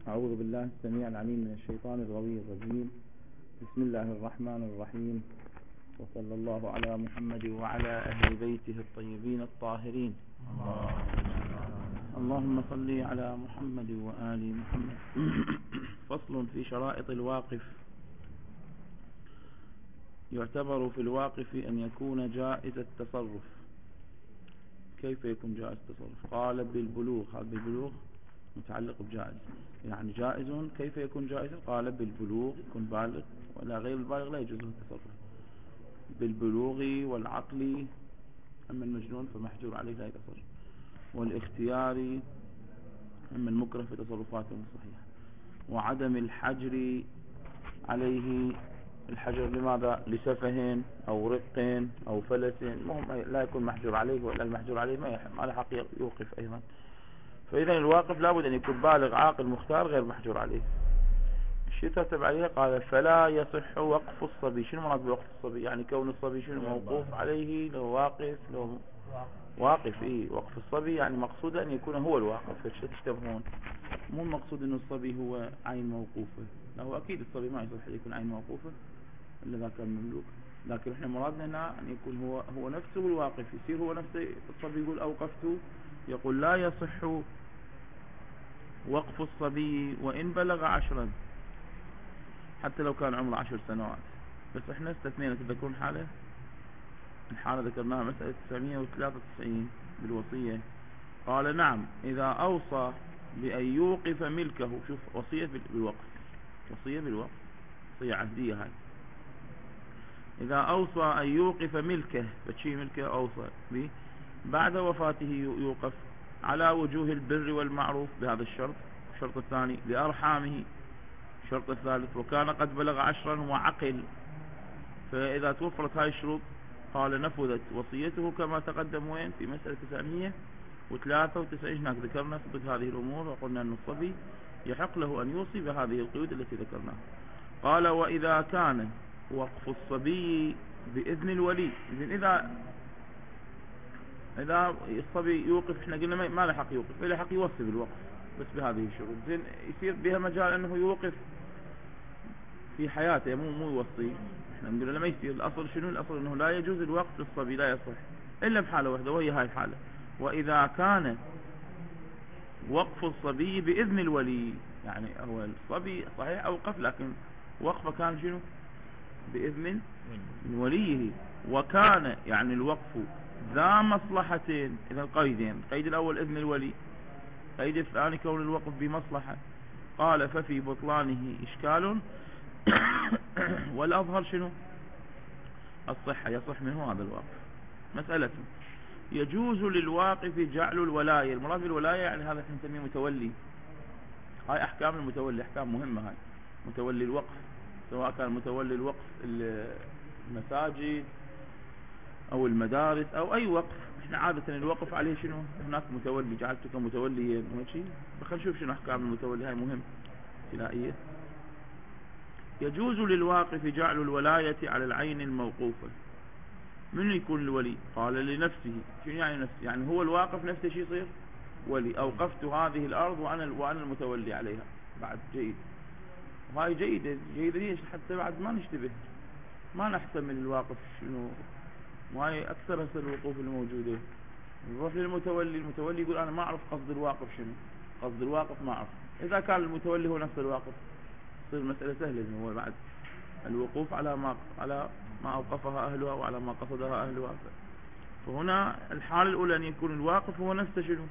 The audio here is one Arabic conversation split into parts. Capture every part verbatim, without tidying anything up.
أعوذ بالله السميع العليم من الشيطان الغوي الرجيم. بسم الله الرحمن الرحيم، وصلى الله على محمد وعلى أهل بيته الطيبين الطاهرين. اللهم صل على محمد وآل محمد. فصل في شرائط الواقف. يعتبر في الواقف أن يكون جائز التصرف. كيف يكون جائز التصرف؟ قال بالبلوغ. هذا بالبلوغ متعلق بجائز، يعني جائز. كيف يكون جائزا؟ قال بالبلوغ، يكون بالغ، ولا غير البالغ لا يجوز له التصرف. بالبلوغ والعقل، أما المجنون فمحجور عليه لا يتصرف. والاختيار، أما المكره في تصرفاته الصحيحة. وعدم الحجر عليه. الحجر لماذا؟ لسفه أو رق أو فلس، المهم لا يكون محجور عليه، ولا المحجور عليه ما له حق يوقف أيضا. فإذا الواقف لابد أن يكون بالغ عاقل مختار غير محجور عليه. الشيء ترتب عليه قال فلا يصح وقف الصبي. شنو مراد بوقف الصبي؟ يعني كون الصبي شنو موقوف عليه، لو واقف لو واقف. إيه وقف الصبي يعني مقصود أن يكون هو الواقف. تشتبهون، مو المقصود أن الصبي هو عين موقوفة، لا هو أكيد الصبي ما يصح يكون عين موقوفة إلا ذاك المملوك، لكن احنا مرادنا هنا أن يكون هو هو نفسه الواقف، يصير هو نفسه. الصبي يقول أوقفته، يقول لا يصح وقف الصبي وإن بلغ عشرا، حتى لو كان عمره عشر سنوات. بس احنا استثنينا، تذكرون حالة الحالة ذكرناها مسألة تسعمائة وثلاثة وتسعين بالوصية. قال نعم إذا أوصى بأن يوقف ملكه. شوف، وصية بالوقف، وصية بالوقف، وصية عهدية هاي. إذا أوصى أن يوقف ملكه، فتشي ملكه أوصى به، بعد وفاته يوقف على وجوه البر والمعروف بهذا الشرط. الشرط الثاني لأرحامه. الشرط الثالث وكان قد بلغ عشرا وعقل. فإذا توفرت هاي الشروط قال نفذت وصيته كما تقدم وين في مسألة تسعمائة وثلاثة وتسعين. هناك ذكرنا صدق هذه الأمور، وقلنا أن الصبي يحق له أن يوصي بهذه القيود التي ذكرناها. قال وإذا كان وقف الصبي بإذن الولي. إذا إذا الصبي يوقف، احنا قلنا ما له حق يوقف، له حق يوصي بالوقف بس بهذه الشروط. زين يصير بها مجال أنه يوقف في حياته، مو مو يوصي. احنا نقول لما يصير الأصل شنو؟ الأصل أنه لا يجوز الوقف للصبي، لا يصح إلا بحالة واحدة، وهي هاي الحالة. وإذا كان وقف الصبي بإذن الولي، يعني هو الصبي صحيح أوقف، لكن وقفه كان شنو؟ بإذن من وليه. وكان يعني الوقف ذا مصلحتين. إذا القيدين، القيد الأول إذن الولي، القيد الثاني كون الوقف بمصلحة. قال ففي بطلانه إشكال والأظهر شنو؟ الصحة، يصح منه هذا الوقف. مسألة يجوز للواقف جعل الولاية. المراد بالولاية يعني هذا نسميه متولي. هاي أحكام المتولي، أحكام مهمة هاي. متولي الوقف، سواء كان متولي الوقف المساجد أو المدارس أو أي وقف. احنا عادة الوقف عليه شنو؟ هناك متولي، جعلتك متوليا وشي. خلينا نشوف شنو أحكام المتولي، هاي مهم ابتدائية. يجوز للواقف جعل الولاية على العين الموقوفة. من يكون الولي؟ قال لنفسه. شنو يعني نفسه؟ يعني هو الواقف نفسه شي يصير ولي. أوقفت هذه الأرض وأنا وأنا المتولي عليها. بعد جيد، وهاي جيدة جيدة ليش؟ حتى بعد ما نشتبه، ما نحتمل الواقف شنو. وهاي أكثر هسه الوقوف الموجودة. نروح للمتولي، المتولي يقول أنا ما أعرف قصد الواقف شنو، قصد الواقف ما أعرف. إذا كان المتولي هو نفس الواقف تصير المسألة سهلة، هو بعد الوقوف على ما على ما أوقفها أهلها وعلى ما قصدها أهلها. فهنا الحالة الأولى أن يكون الواقف هو نفسه شنو،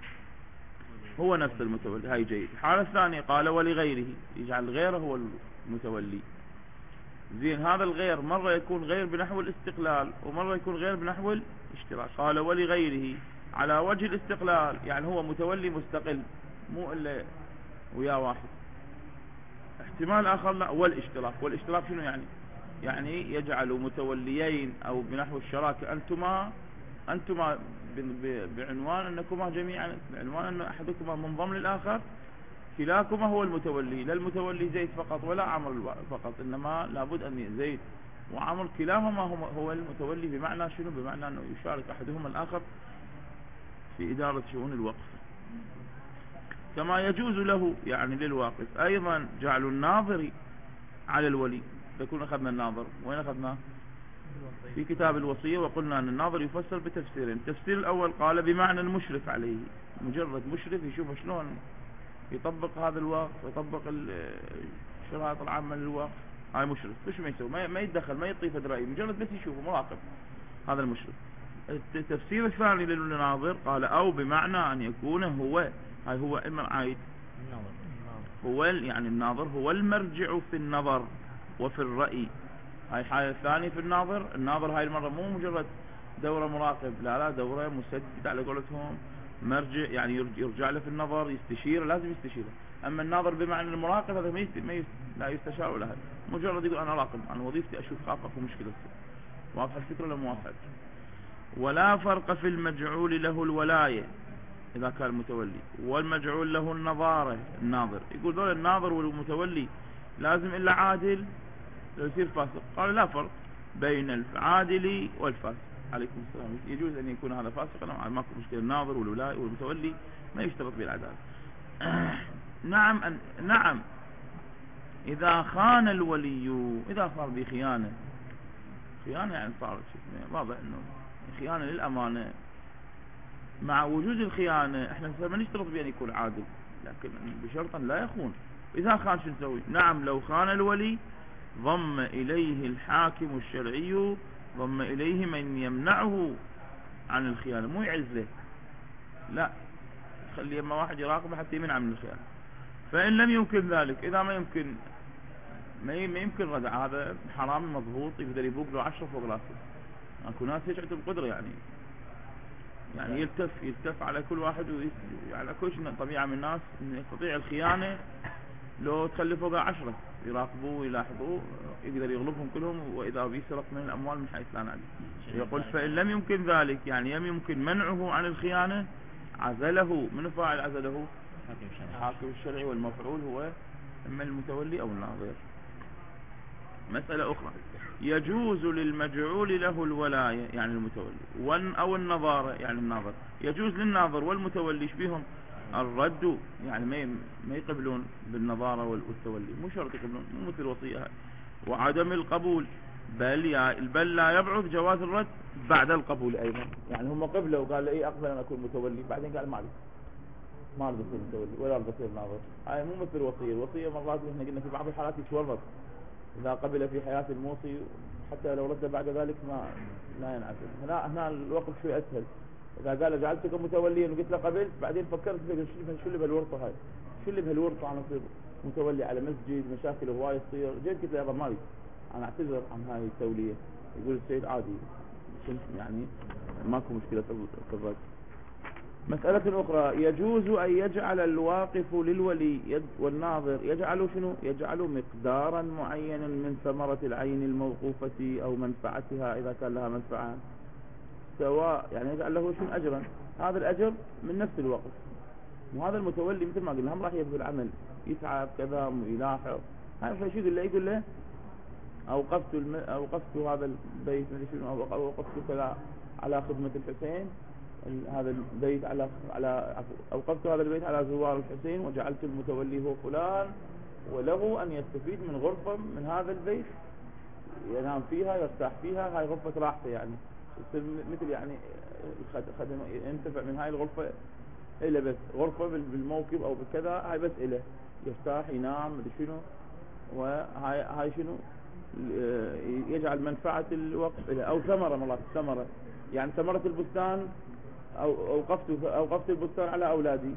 هو نفس المتولي، هاي جيد. الحالة الثانية قال ولغيره، يجعل غيره هو المتولي. زين هذا الغير مرة يكون غير بنحو الاستقلال، ومرة يكون غير بنحو الاشتراك. قال ولغيره على وجه الاستقلال، يعني هو متولي مستقل مو إلا وياه واحد. احتمال آخر لا، والاشتراك. والاشتراك شنو يعني؟ يعني يجعل متوليين أو بنحو الشراكة، أنتما أنتما بعنوان أنكما جميعا، بعنوان أن أحدكما منضم للآخر، كلاكما هو المتولي. لا المتولي زيد فقط ولا عمرو فقط، إنما لابد أن زيد وعمرو كلاهما هو المتولي. بمعنى شنو؟ بمعنى أنه يشارك أحدهما الآخر في إدارة شؤون الوقف. كما يجوز له يعني للواقف أيضا جعل الناظر على الولي. تكون أخذنا الناظر وين أخذناه؟ في كتاب الوصية، وقلنا أن الناظر يفسر بتفسيرين. التفسير الأول قال بمعنى المشرف عليه، مجرد مشرف يشوف شلون يطبق هذا الوقف ويطبق الشرائط العامة للوقف، هاي مشرف. مش ما يسوي، ما يتدخل، ما يطيف رأيه، مجرد بس يشوفه مراقب، هذا المشرف. التفسير الثاني للناظر قال أو بمعنى أن يكون هو، هاي هو إما عايد هو يعني الناظر هو المرجع في النظر وفي الرأي. هاي حالة الثانية في الناظر. الناظر هاي المرة مو مجرد دورة مراقب، لا لا، دورة مسدد على قولتهم، مرجع يعني يرجع له في النظر، يستشير، لازم يستشيره. أما الناظر بمعنى المراقب هذا ما يست... لا يستشار ولا هذا، مجرد يقول أنا راقب، أنا وظيفتي أشوف خاف أكو مشكلة. واضح الفكرة ولا مو واضح؟ ولا فرق في المجعول له الولاية إذا كان المتولي، والمجعول له النظارة الناظر. يقول ذول الناظر والمتولي لازم إلا عادل لو يصير فاسق. قال لا فرق بين العادل والفاسق. عليكم السلام. يجوز أن يكون هذا فاسقا، ماكو مشكلة. الناظر والولاء والمتولي ما يشترط بالعدالة. نعم أن نعم إذا خان الولي، إذا صار بخيانة، خيانة يعني صارت واضح أنه خيانة للأمانة. مع وجود الخيانة احنا ما نشترط بأن يكون عادل، لكن بشرط أن لا يخون. إذا خان شو نسوي؟ نعم لو خان الولي ضم إليه الحاكم الشرعي، ضم إليه من يمنعه عن الخيانة، مو يعز له، لا، خلي يما واحد يراقبه حتى يمنع من الخيانة. فإن لم يمكن ذلك، إذا ما يمكن ما يمكن ردع، هذا حرام مضبوط، يقدر يبوق له عشرة فوق راسه. اكو ناس هيك عندهم قدرة يعني يعني يلتف يلتف على كل واحد، على كل طبيعة من الناس إنه يستطيع الخيانة. لو تخلي فوقها عشرة يراقبوه ويلاحظوه يقدر يغلبهم كلهم، وإذا بيسرق من الأموال من حيث لا نعلم. يقول فإن لم يمكن ذلك، يعني لم يمكن منعه عن الخيانة، عزله. من فاعل عزله؟ الحاكم الشرعي، والمفعول هو إما المتولي أو الناظر. مسألة أخرى، يجوز للمجعول له الولاية يعني المتولي، أو النظارة يعني الناظر. يجوز للناظر والمتولي بهم الرد، يعني ما يقبلون بالنظارة والتولي، مو شرط يقبلون، مو مثل الوصية هاي. وعدم القبول، بل بل لا يبعث جواز الرد بعد القبول أيضا. يعني هم قبلوا وقال لي أقبل أن أكون متولي، بعدين قال ما أريد ما أريد أصير متولي ولا أريد أصير ناظر. هاي مو مثل الوصية. الوصية مرات احنا قلنا في بعض الحالات يتورط، إذا قبل في حياة الموصي حتى لو رد بعد ذلك ما لا ينعزل. هنا هنا الوقت شوي أسهل. إذا قال جعلتك متوليا وقلت له قبلت، بعدين فكرت في شو اللي بهالورطة هاي، شو اللي بهالورطة أنا أصير متولي على مسجد، مشاكل هواية تصير. جيت قلت له يابا مالي أنا أعتذر عن هاي التولية. يقول السيد عادي يعني ماكو مشكلة في الرد. مسألة أخرى، يجوز أن يجعل الواقف للولي والناظر يجعل شنو؟ يجعل مقدارا معينا من ثمرة العين الموقوفة أو منفعتها إذا كان لها منفعة، سواء يعني يجعل له شنو أجرا، هذا الأجر من نفس الوقف. وهذا المتولي مثل ما قلنا هم راح يبذل العمل، يتعب كذا ويلاحظ. هاي شو يقول له؟ يقول له أوقفت الم... أوقفت هذا البيت أو أوقفت كذا على خدمة الحسين، هذا البيت على على أوقفت هذا البيت على زوار الحسين، وجعلت المتولي هو فلان، وله أن يستفيد من غرفة من هذا البيت ينام فيها يرتاح فيها. هاي غرفة راحته يعني، مثل يعني خدم ينتفع من هاي الغرفة إلا بس غرفة بالموكب أو بكذا، هاي بس إله يرتاح ينام مدري شنو. وهاي هاي شنو يجعل منفعة الوقف إله. أو ثمرة، مرات ثمرة يعني ثمرة البستان، أو أوقفت أوقفت البستان على أولادي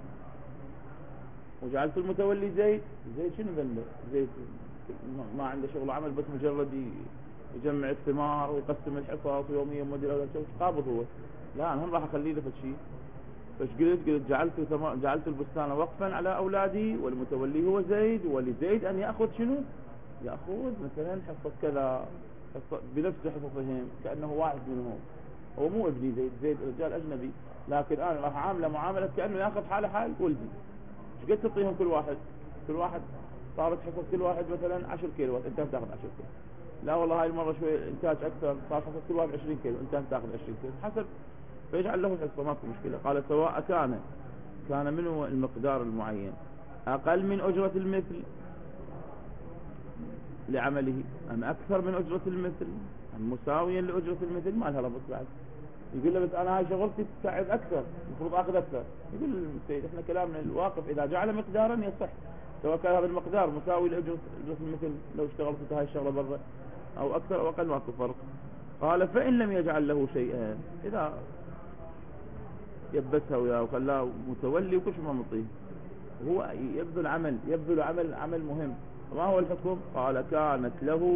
وجعلت المتولي زيد. زيد شنو ذنبه؟ زيد ما عنده شغل عمل، بس مجرد يجمع الثمار ويقسم الحصص ويوميا مدير أولاد شو قابض هو. لا أنا هم راح أخليه له شيء. فش قلت قلت جعلت جعلت البستان وقفا على أولادي، والمتولي هو زيد، ولزيد أن يأخذ شنو؟ يأخذ مثلا حصة كذا، حصة بنفس حصصهم كأنه واحد منهم. هو مو ابني زيد، زيد رجال أجنبي، لكن أنا راح أعامله معاملة كأنه يأخذ حاله حال ولدي. ايش قد تعطيهم كل واحد؟ كل واحد صارت حصة كل واحد مثلا عشر كيلو، أنت بتاخذ عشر كيلو. لا والله هاي المرة شوي إنتاج أكثر، صار حصة كل واحد عشرين كيلو، أنت بتاخذ عشرين كيلو حسب. فيجعل له حصة، ماكو مشكلة. قال سواء كان كان منه المقدار المعين أقل من أجرة المثل لعمله أم أكثر من أجرة المثل أم مساويا لأجرة المثل، ما لها ربط بعد. يقول له بس أنا هاي شغلتي تساعد أكثر، المفروض أخذ أكثر. يقول السيد إحنا كلامنا الواقف إذا جعل مقدارا يصح، سواء كان هذا المقدار مساوي لأجرة المثل لو اشتغلت هاي الشغلة برا أو أكثر أو أقل ماكو فرق. قال فإن لم يجعل له شيئا، إذا يبسها وياه وخلاه متولي وكل ما مطيه هو يبذل عمل يبذل عمل عمل مهم، ما هو الحكم؟ قال كانت له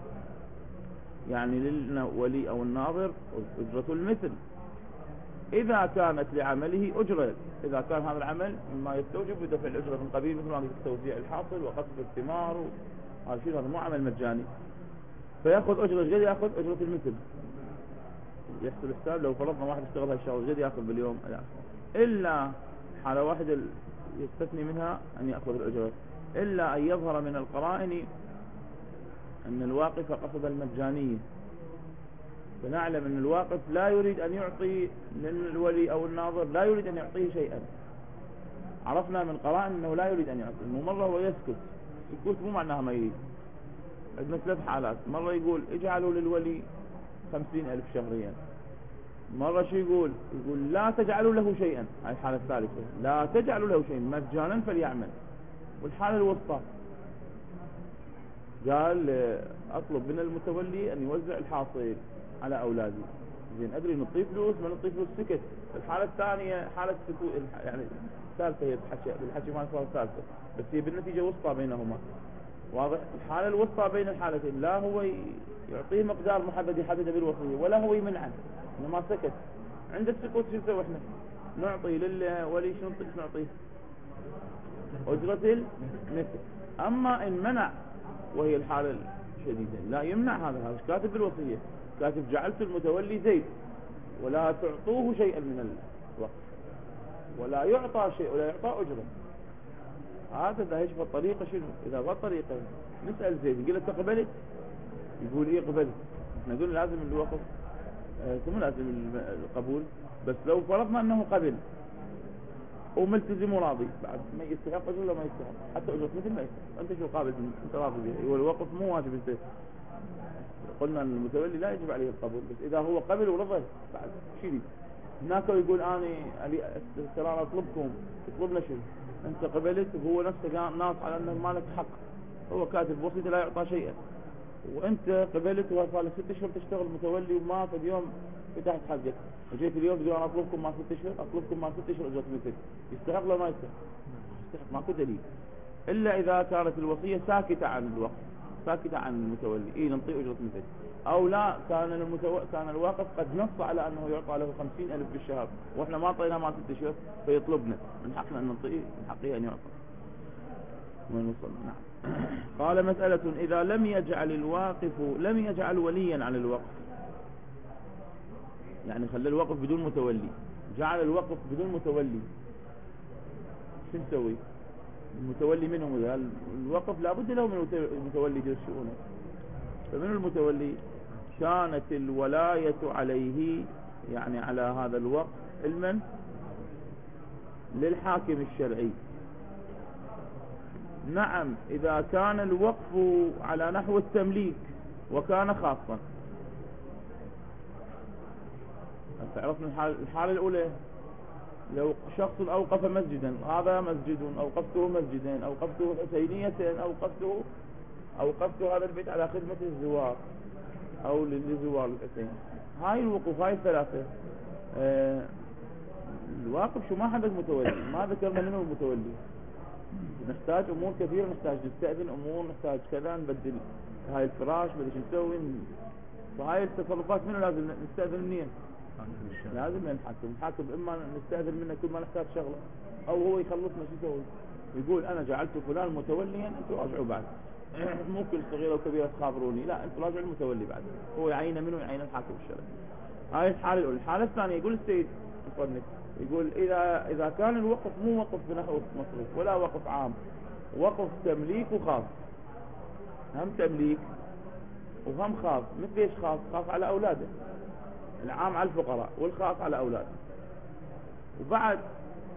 يعني للولي أو الناظر أجرة المثل إذا كانت لعمله أجرة، إذا كان هذا العمل مما يستوجب دفع الأجرة من قبيل مثل ما توزيع الحاصل وقصف الثمار، هذا شيء هذا مو عمل مجاني، فيأخذ أجرة قد يأخذ أجرة المثل. يحسب الحساب لو فرضنا واحد اشتغل هالشغل قد يأخذ باليوم، إلا حالة واحدة يستثني منها أن يأخذ الأجرة، إلا أن يظهر من القرائن أن الواقف قصد المجانية، فنعلم أن الواقف لا يريد أن يعطي للولي أو الناظر، لا يريد أن يعطيه شيئا. عرفنا من قرائن أنه لا يريد أن يعطي، إنه مرة هو يسكت، السكوت مو معناها ما يريد. عندنا ثلاث حالات، مرة يقول اجعلوا للولي خمسين ألف شهريا، مرة شو يقول يقول لا تجعلوا له شيئا، هاي الحالة الثالثة لا تجعلوا له شيئا مجانا فليعمل. والحالة الوسطى قال أطلب من المتولي أن يوزع الحاصل على أولادي، زين أدري نطي فلوس ما نطي فلوس، سكت. الحالة الثانية حالة سكوت، يعني الثالثة هي بالحكي بالحكي ما صار ثالثة، بس هي بالنتيجة وسطى بينهما، واضح. الحالة الوسطى بين الحالتين لا هو يعطيه مقدار محدد يحدده بالوصية ولا هو يمنعه، إنما سكت. عند السكوت شو نسوي احنا؟ نعطي للولي شو نعطيه؟ أجرة المثل. أما إن منع وهي الحالة الشديدة لا يمنع، هذا هذا كاتب بالوصية، كاتب جعلت المتولي زيد ولا تعطوه شيئا من الوقت ولا يعطى شيء ولا يعطى أجرة. هذا إذا يشوف الطريقة شنو؟ إذا ضل طريقة نسأل زيد يقول له قبلت؟ يقول إيه قبلت. احنا نقول لازم الوقف ثم آه لازم القبول، بس لو فرضنا أنه قبل وملتزم وراضي بعد ما يستحق أجر ولا ما يستحق، حتى أجرة مثل ما يستحق، أنت شو قابل أنت راضي به، والوقف مو واجب. انت قلنا أن المتولي لا يجب عليه القبول، بس إذا هو قبل ورضى بعد شيء هناك يقول أنا ترى أطلبكم تطلبنا شيء، أنت قبلت وهو نفسه ناص على أنه ما لك حق، هو كاتب وصيته لا يعطى شيئا، وأنت قبلت وصار لك ست أشهر تشتغل متولي وما في اليوم فتحت حقك، وجيت اليوم تقول أنا أطلبكم ما ست أشهر، أطلبكم ما ست أشهر أجرة مثل، يستحق ولا ما يستحق؟ يستحق، ماكو دليل إلا إذا كانت الوصية ساكتة عن الوقف، ساكتة عن المتولي، إيه ننطي أجرة مثل، أو لا كان المتو... كان الواقف قد نص على أنه يعطى له خمسين ألف بالشهر وإحنا ما طينا ما ست أشهر فيطلبنا، من حقنا أن ننطيه، من حقه أن يعطى. وين وصل؟ نعم. قال مسألة إذا لم يجعل الواقف لم يجعل وليا على الوقف، يعني خلى الوقف بدون متولي، جعل الوقف بدون متولي، شو نسوي؟ المتولي منهم الوقف لابد له من المتولي يدير شؤونه، فمن المتولي كانت الولاية عليه يعني على هذا الوقف المن للحاكم الشرعي. نعم إذا كان الوقف على نحو التمليك وكان خاصا. عرفنا الحالة الأولى لو شخص أوقف مسجدا، هذا مسجد أوقفته مسجدا، أوقفته حسينية، أوقفته أوقفت هذا البيت على خدمة الزوار أو للزوار الحسين. هاي الوقوف هاي الثلاثة آه الواقف شو ما حدث متولي، ما ذكرنا منه المتولي. نحتاج أمور كثيرة، نحتاج نستأذن أمور، نحتاج كذا نبدل هاي الفراش بدي شو نسوي، فهاي التصرفات منه لازم نستأذن منين؟ لازم من الحاكم. الحاكم إما نستأذن منه كل ما نحتاج شغلة، أو هو يخلصنا شو يسوي، يقول أنا جعلت فلان متوليا أنتوا راجعوا بعد، مو كل صغيرة وكبيرة تخابروني، لا أنتوا راجعوا المتولي بعد، هو يعين منه يعين الحاكم الشرعي. هاي الحالة الأولى. الحالة الثانية يقول السيد مصنف يقول إذا إذا كان الوقف مو وقف بنحو مصروف ولا وقف عام، وقف تمليك وخاص، هم تمليك وهم خاص. مثل ايش خاص؟ خاص على أولاده، العام على الفقراء والخاص على أولاده. وبعد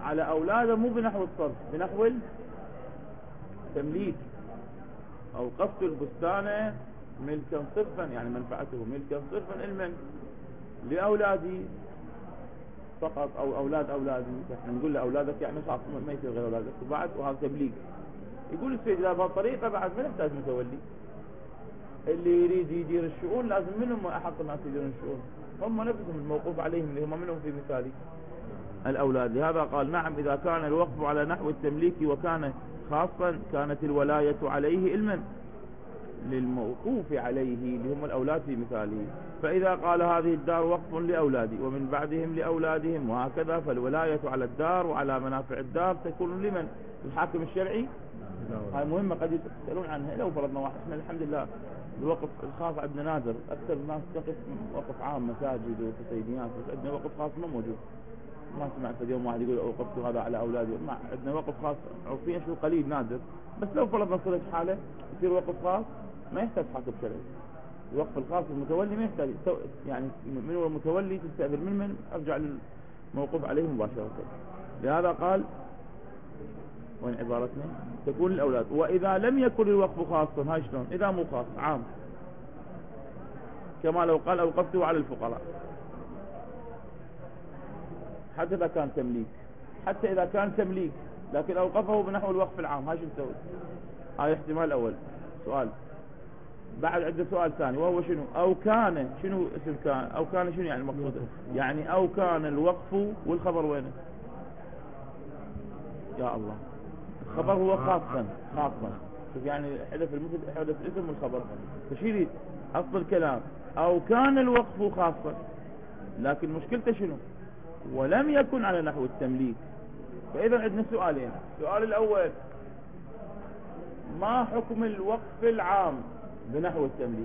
على أولاده مو بنحو الصرف، بنحو التمليك. أوقفت البستان ملكا صرفا، يعني منفعته ملكا صرفا المن لأولادي فقط أو أولاد أولادي. احنا نقول لأولادك يعني خلاص ما يصير غير أولادك وبعد، وهذا تبليغ. يقول السيد لا بهالطريقة بعد ما نحتاج متولي. اللي يريد يدير الشؤون لازم منهم أحق الناس يديرون الشؤون، هم نفسهم الموقوف عليهم اللي هم منهم في مثالي الأولاد. لهذا قال نعم إذا كان الوقف على نحو التمليك وكان خاصا كانت الولاية عليه علما للموقوف عليه اللي هم الأولاد في مثاله. فإذا قال هذه الدار وقف لأولادي ومن بعدهم لأولادهم وهكذا، فالولاية على الدار وعلى منافع الدار تكون لمن؟ الحاكم الشرعي. هاي مهمة قد يسألون عنها. لو فرضنا واحد، احنا الحمد لله الوقف الخاص عندنا نادر، أكثر الناس تقف وقف عام مساجد وحسينيات، بس عندنا وقف خاص ما موجود. ما سمعت اليوم واحد يقول أوقفت هذا على أولادي، ما عندنا وقف خاص عرفيا شو قليل نادر. بس لو فرضنا صارت حالة يصير وقف خاص ما يحتاج حاكم شرعي. الوقف الخاص المتولي ما يحتاج، يعني من هو المتولي تستأذن من من أرجع للموقوف عليه مباشرة. لهذا قال وين عبارتنا تكون الأولاد. وإذا لم يكن الوقف خاصا، هاي شلون؟ إذا مو خاص عام، كما لو قال أوقفته على الفقراء، حتى إذا كان تمليك، حتى إذا كان تمليك لكن أوقفه بنحو الوقف العام، هاي شو نسوي؟ هاي احتمال الأول. سؤال بعد عندنا سؤال ثاني وهو شنو؟ أو كان، شنو اسم كان؟ أو كان شنو يعني المقصود؟ يعني أو كان الوقف والخبر وينه؟ يا الله، الخبر هو خاصا خاصا، شوف يعني حدث المثل حدث الاسم والخبر. فشيري أصل الكلام أو كان الوقف خاصا، لكن مشكلته شنو؟ ولم يكن على نحو التمليك. فإذا عندنا سؤالين. السؤال الأول ما حكم الوقف العام بنحو التمليك؟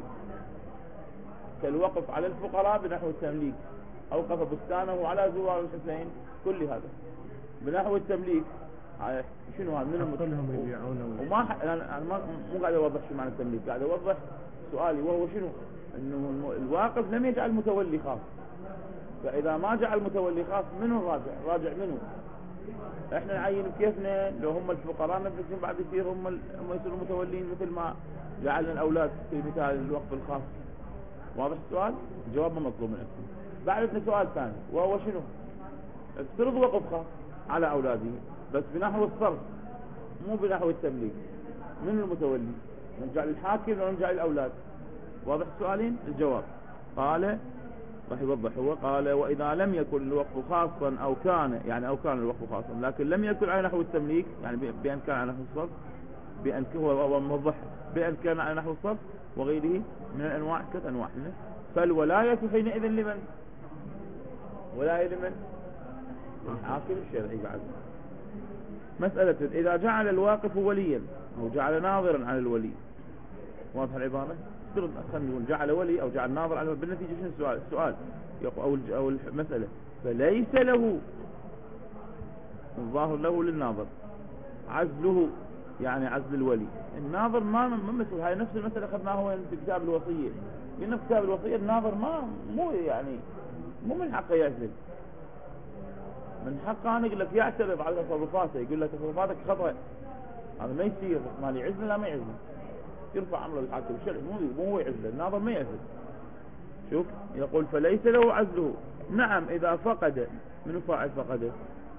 كالوقف على الفقراء بنحو التمليك، أوقف بستانه على زوار الحسين، كل هذا بنحو التمليك. شنو هذا؟ منهم يبيعونه. وما ح... أنا ما مو قاعد أوضح شو معنى التمليك، قاعد أوضح سؤالي وهو شنو؟ إنه الواقف لم يجعل متولي خاص، فإذا ما جعل متولي خاص منه راجع راجع منه. احنا نعين بكيفنا، لو هم الفقراء نفسهم بعد يصير هم ال... هم يصيروا متولين مثل ما جعلنا الأولاد في مثال الوقف الخاص. واضح السؤال؟ الجواب ما مطلوب منكم. بعد عندنا سؤال ثاني وهو شنو؟ افترض وقف خاص على أولاده بس بنحو الصرف مو بنحو التمليك، من المتولي؟ نرجع للحاكم ولا نرجع للأولاد؟ واضح السؤالين؟ الجواب قال راح يوضح هو. قال وإذا لم يكن الوقف خاصا أو كان، يعني أو كان الوقف خاصا لكن لم يكن على نحو التمليك، يعني بأن كان على نحو الصرف، بأن هو موضح بأن كان على نحو الصرف وغيره من الأنواع، ثلاث أنواع. فالولاية حينئذ لمن؟ ولاية لمن؟ الحاكم الشرعي. بعد مسألة إذا جعل الواقف وليا أو جعل ناظرا على الولي، واضح العبارة؟ خلينا نقول جعل ولي أو جعل ناظر على، بالنتيجة شنو السؤال؟ السؤال أو أو المسألة فليس له، الظاهر له للناظر عزله، يعني عزل الولي. الناظر ما ما مسؤول. هاي نفس المسألة أخذناها في كتاب الوصية. قلنا في كتاب الوصية الناظر ما مو يعني مو من حقه يعزل، من حقه أنا أقول لك يعترض على تصرفاته، يقول لك تصرفاتك خطأ، هذا ما يصير. بس مالي يعزل لا ما يعزل، يرفع عمله الحاكم الشرعي، مو مو هو يعزل، الناظر ما يعزل. شوف يقول فليس له عزله. نعم إذا فقد، من فاعل فقده؟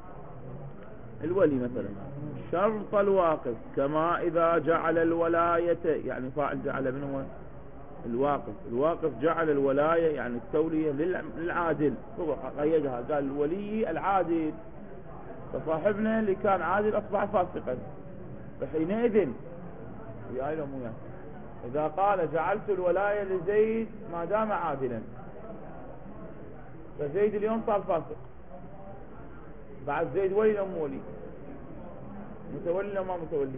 الولي مثلا، شرط الواقف، كما إذا جعل الولاية، يعني فاعل جعل من هو؟ الواقف. الواقف جعل الولاية يعني التولية للعادل، هو قيدها قال الولي العادل، فصاحبنا اللي كان عادل أصبح فاسقا، فحينئذ يا إله مو يعني إذا قال جعلت الولاية لزيد ما دام عادلا، فزيد اليوم صار فاسق، بعد زيد ولي أو مو ولي؟ متولي أو ما متولي؟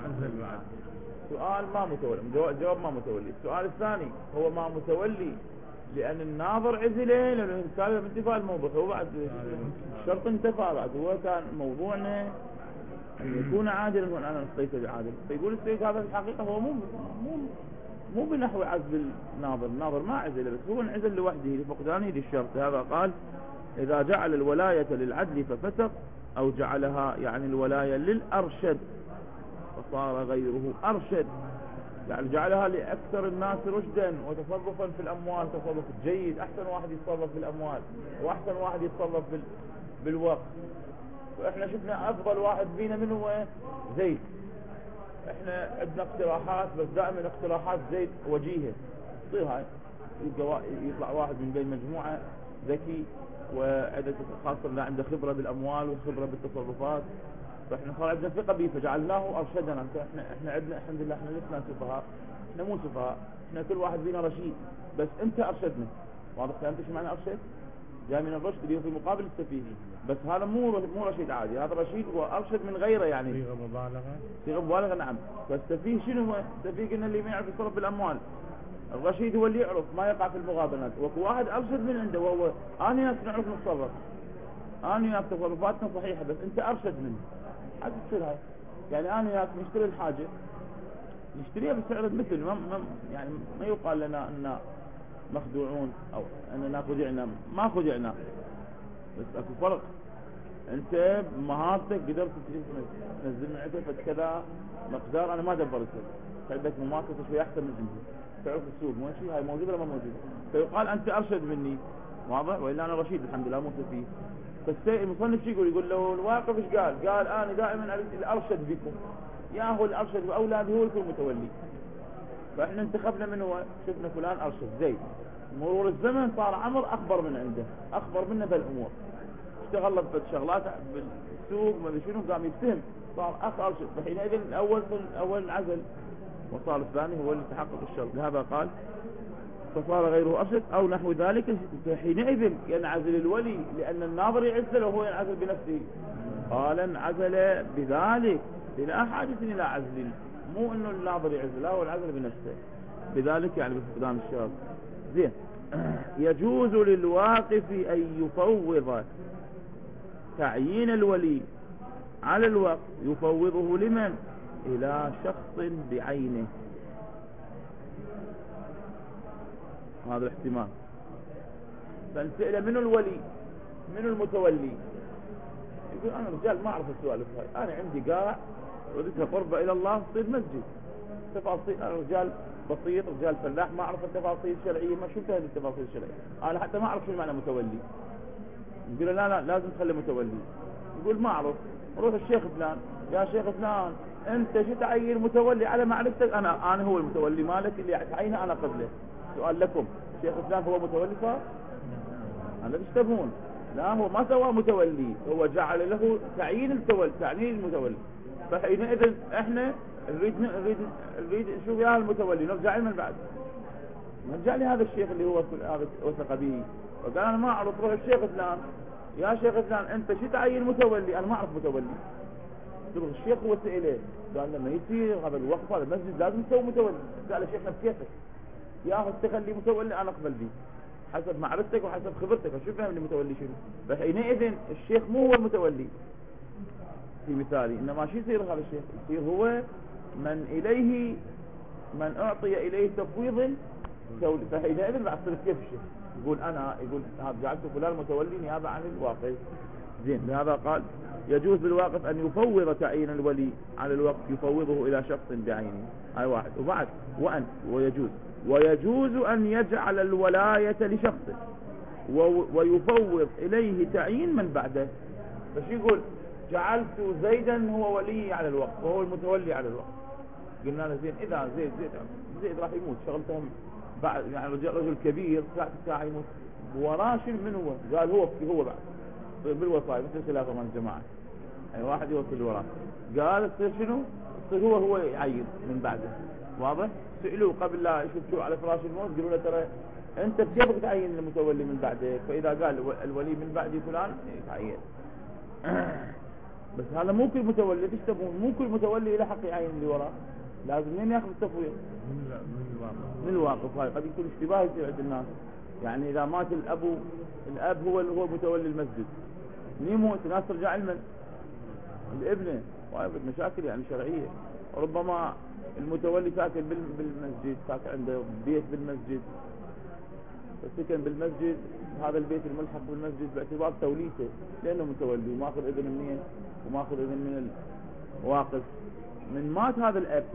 سؤال ما متولي، جواب ما متولي. السؤال الثاني هو ما متولي لأن الناظر عزله، لأنه كان بانتفاء الموضوع، هو بعد الشرط انتفى، بعد هو كان موضوعنا أن يكون عادلا وأن أنا نصيته بعادل. فيقول السيد هذا في الحقيقة هو مو مو مو بنحو عزل الناظر، الناظر ما عزله بس هو انعزل لوحده لفقدانه للشرط. هذا قال إذا جعل الولاية للعدل ففسق أو جعلها يعني الولاية للأرشد فصار غيره أرشد، يعني جعلها لأكثر الناس رشدا وتصرفا في الأموال تصرف جيد، أحسن واحد يتصرف في الأموال وأحسن واحد يتصرف بال... بالوقت. وإحنا شفنا أفضل واحد فينا من هو زيد. إحنا عندنا اقتراحات بس دائما اقتراحات زيد وجيهة تصير هاي، يطلع واحد من بين مجموعة ذكي وعدة خاصة عنده خبرة بالأموال وخبرة بالتصرفات، فإحنا صار عندنا ثقة به فجعلناه أرشدنا. إحنا إحنا عندنا الحمد لله إحنا لسنا سفهاء، إحنا مو سفهاء، إحنا كل واحد فينا رشيد بس أنت أرشدنا. واضح فهمت شو معنى أرشد؟ جاي من الرشد اللي هو في مقابل السفيه، بس هذا مو مو رشيد عادي، هذا رشيد وأرشد من غيره يعني صيغة مبالغة. صيغة مبالغة نعم. فالسفيه شنو هو؟ السفيه قلنا اللي ما يعرف يتصرف بالأموال، الرشيد هو اللي يعرف ما يقع في المغابنات. وكو واحد أرشد من عنده وهو أنا ناس نعرف نتصرف، أنا ناس تصرفاتنا صحيحة بس أنت أرشد مني. حتى تصير هاي يعني أنا ناس نشتري الحاجة نشتريها بسعر المثل، ما يعني ما يقال لنا أن مخدوعون أو أننا خدعنا، ما خدعنا بس أكو فرق. أنت بمهارتك قدرت تنزل من عندك كذا مقدار أنا ما دبرتها، عندك ممارسة شوي أحسن من عندي، تعرف السوق مو شيء هاي موجودة ولا ما موجودة، فيقال أنت أرشد مني. واضح؟ وإلا أنا رشيد الحمد لله مو سفيه. فالسيء المصنف شو يقول؟ يقول له الواقف ايش قال؟ قال أنا دائما الأرشد بكم، يا هو الأرشد بأولادي هو يكون متولي. فإحنا انتخبنا من هو؟ شفنا فلان أرشد زيد، مرور الزمن صار عمر أخبر من عنده، أخبر منه بالأمور، اشتغل له بشغلات بالسوق ما شنو قام يفتهم، صار أخ أرشد. فحينئذ الأول الأول انعزل وصار الثاني هو اللي تحقق الشرط. لهذا قال فصار غيره أرشد أو نحو ذلك. حينئذ ينعزل الولي لأن الناظر يعزل وهو ينعزل بنفسه. قال انعزل بذلك بلا حاجة إلى عزل، مو إنه الناظر يعزل، لا هو العزل بنفسه بذلك يعني بفقدان الشرط. زين. يجوز للواقف أن يفوض تعيين الولي على الوقت، يفوضه لمن؟ إلى شخص بعينه. هذا الاحتمال. فنسأل منه الولي منه المتولي، يقول أنا رجال ما أعرف السؤال هاي، أنا عندي قاع وديتها قربة إلى الله تصير مسجد، تفاصيل أنا رجال بسيط رجال فلاح ما أعرف التفاصيل الشرعية، ما شفت هذه التفاصيل الشرعية، أنا حتى ما أعرف شو معنى متولي. يقول لا لا لازم تخلي متولي، يقول ما أعرف، روح الشيخ فلان، يا شيخ فلان أنت شو تعين متولي على معرفتك؟ أنا أنا هو المتولي مالك اللي تعينه أنا قبله. سؤال لكم، الشيخ فلان هو متولي صار؟ أنا تشتبهون؟ لا هو ما سوى متولي، هو جعل له تعيين المتولي، تعيين المتولي. فحينئذ احنا نريد نريد نريد نشوف يا المتولي نرجع من بعد، نرجع لهذا الشيخ اللي هو هذا وثق به وقال انا ما اعرف، روح الشيخ فلان، يا شيخ فلان انت شو تعين متولي؟ انا ما اعرف متولي. يقول الشيخ هو سئله قال لما يصير هذا الوقف هذا المسجد لازم تسوي متولي. قال شيخنا بكيفك يا هو تخلي متولي انا اقبل به حسب معرفتك وحسب خبرتك، شو فهم المتولي شنو. فحينئذ الشيخ مو هو المتولي في مثالي، انما شو يصير هذا الشيخ؟ يصير هو من اليه من اعطي اليه تفويض تولي. فحينئذ بعد صرت كيف الشيخ يقول انا يقول هذا جعلت فلان متولي نيابه عن الواقع. زين. لهذا قال يجوز للواقف ان يفوض تعيين الولي على الوقت، يفوضه الى شخص بعينه. هاي واحد. وبعد وان ويجوز ويجوز ان يجعل الولاية لشخص ويفوض اليه تعيين من بعده. فش يقول؟ جعلت زيدا هو ولي على الوقت وهو المتولي على الوقت. قلنا له زين اذا زيد زيد زيد راح يموت شغلته بعد، يعني رجل كبير ساعة ساعة يموت وراه شنو من هو؟ قال هو هو بعد بالوصايا مثل خلافه من الجماعة، يعني واحد يوصل وراه. قال تصير شنو؟ تصير هو هو يعين من بعده. واضح؟ سئلوه قبل لا يشوف شو على فراش الموت قالوا له ترى انت كيف تعين المتولي من بعدك؟ فاذا قال الولي من بعدي فلان يتعين. بس هذا مو كل متولي، ايش تبون؟ مو كل متولي له حق يعين اللي وراه، لازم مين ياخذ التفويض؟ من من الواقف. من الواقف. هاي قد يكون اشتباه يصير عند الناس، يعني اذا مات الاب الاب هو هو متولي المسجد، يموت الناس ترجع لمن؟ الابنه. وهاي مشاكل يعني شرعيه. ربما المتولي ساكن بالمسجد، ساكن عنده بيت بالمسجد، سكن بالمسجد، هذا البيت الملحق بالمسجد باعتبار توليته لأنه متولي وماخذ إذن منين وماخذ إذن من الواقف. من مات هذا الأب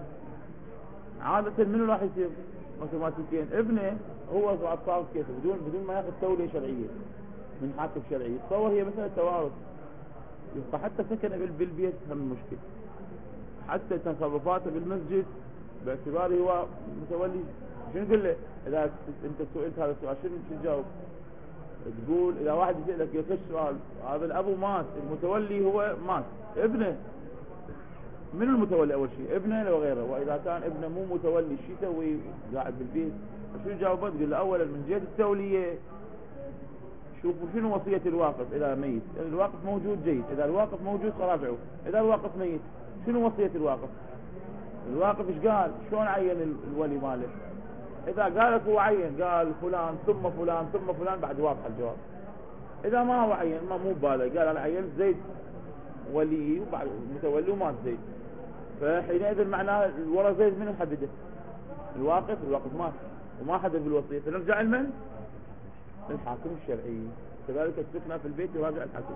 عادة منه راح يصير اوتوماتيكيا ابنه هو صار كيف بدون بدون ما ياخذ تولية شرعية من حاكم شرعي. تصور هي مثلا توارث، يبقى حتى سكنه بالبيت هم مشكلة، حتى تصرفاته بالمسجد باعتباره هو متولي. شنو نقول له اذا انت سئلت هذا السؤال شنو تجاوب؟ تقول اذا واحد يسألك يخش سؤال هذا الابو مات المتولي هو مات ابنه، من المتولي اول شيء ابنه لو غيره؟ واذا كان ابنه مو متولي شو يسوي قاعد بالبيت؟ شو جاوبه؟ تقول له اولا من جهة التولية شوفوا شنو وصية الواقف إذا ميت. إذا الواقف موجود جيد، إذا الواقف موجود خرافعه، إذا الواقف ميت شنو وصية الواقف؟ الواقف إيش قال؟ شلون عين الولي ماله؟ إذا قالت هو عين قال فلان ثم فلان ثم فلان بعد واضح الجواب. إذا ما هو عين ما مو بالغ قال أنا عين زيد ولي وبعد متولي ومات زيد، فحينئذ معناه الورا زيد منو حدده؟ الواقف. الواقف مات وما حدد بالوصية، فنرجع لمن؟ الحاكم الشرعي. كذلك السكنة في البيت يراجع الحاكم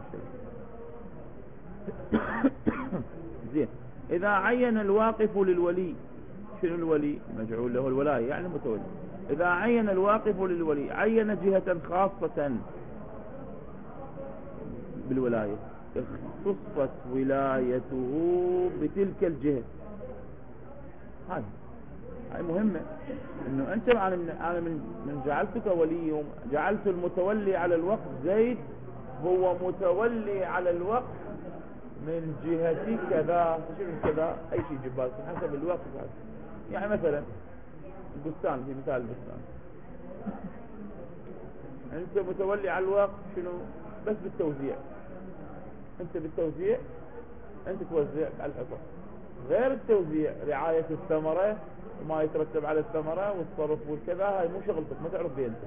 الشرعي. زين. إذا عين الواقف للولي، شنو الولي؟ مجعول له الولاية يعني متولي. إذا عين الواقف للولي عين جهة خاصة بالولاية اختصت ولايته بتلك الجهة. هاي هاي مهمة، انه انت انا من انا من, من جعلتك ولي، جعلت المتولي على الوقف زيد هو متولي على الوقف من جهة كذا. شنو كذا؟ اي شيء جبال حسب الوقف هذا. يعني مثلا البستان، في مثال البستان انت متولي على الوقف شنو؟ بس بالتوزيع، انت بالتوزيع انت توزع على الحصص، غير التوزيع رعاية الثمرة وما يترتب على الثمرة والصرف والكذا، هاي مو شغلتك، ما تعرف بيه انت.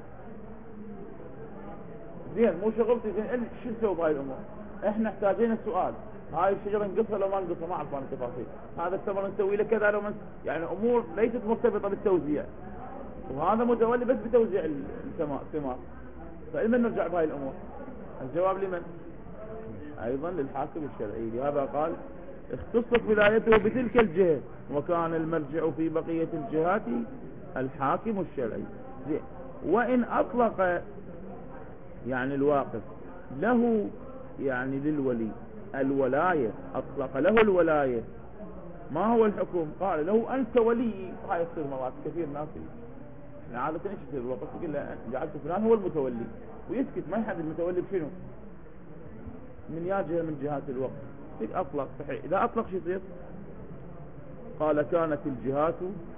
زين مو شغلتي، زين شو تسوي بهاي الامور؟ احنا محتاجين السؤال هاي الشجرة نقصها لو ما نقصها، ما اعرف عن التفاصيل. هذا الثمر نسوي له كذا لو من، يعني امور ليست مرتبطة بالتوزيع، وهذا متولي بس بتوزيع الثمار. فإلمن نرجع بهاي الامور؟ الجواب لمن؟ ايضا للحاكم الشرعي. لهذا قال اختصت ولايته بتلك الجهة وكان المرجع في بقية الجهات الحاكم الشرعي. زين. وإن أطلق يعني الواقف له يعني للولي الولاية، أطلق له الولاية، ما هو الحكم؟ قال له أنت ولي. هاي يصير مرات كثير ناس يعني عادة ايش يصير الوقت يقول له جعلت فلان هو المتولي ويسكت ما يحدد المتولي بشنو من يا جهة من جهات الوقت. أطلق صحيح. إذا أطلق شو يصير؟ قال كانت الجهات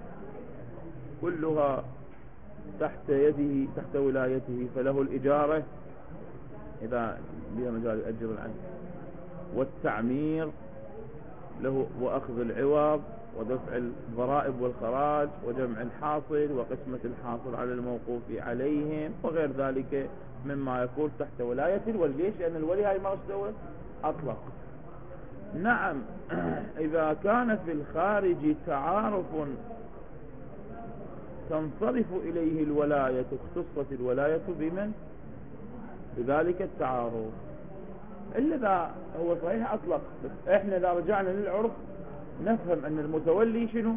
كلها تحت يده تحت ولايته، فله الإجارة إذا بها مجال يأجر العين، والتعمير له، وأخذ العوض، ودفع الضرائب والخراج، وجمع الحاصل، وقسمة الحاصل على الموقوف عليهم، وغير ذلك مما يكون تحت ولاية الولي. ليش؟ لأن الولي هاي ما استوى أطلق. نعم. إذا كان في الخارج تعارف تنصرف إليه الولاية، اختصت الولاية بمن؟ بذلك التعارف. إلا إذا هو صحيح أطلق، بس إحنا إذا رجعنا للعرف نفهم أن المتولي شنو؟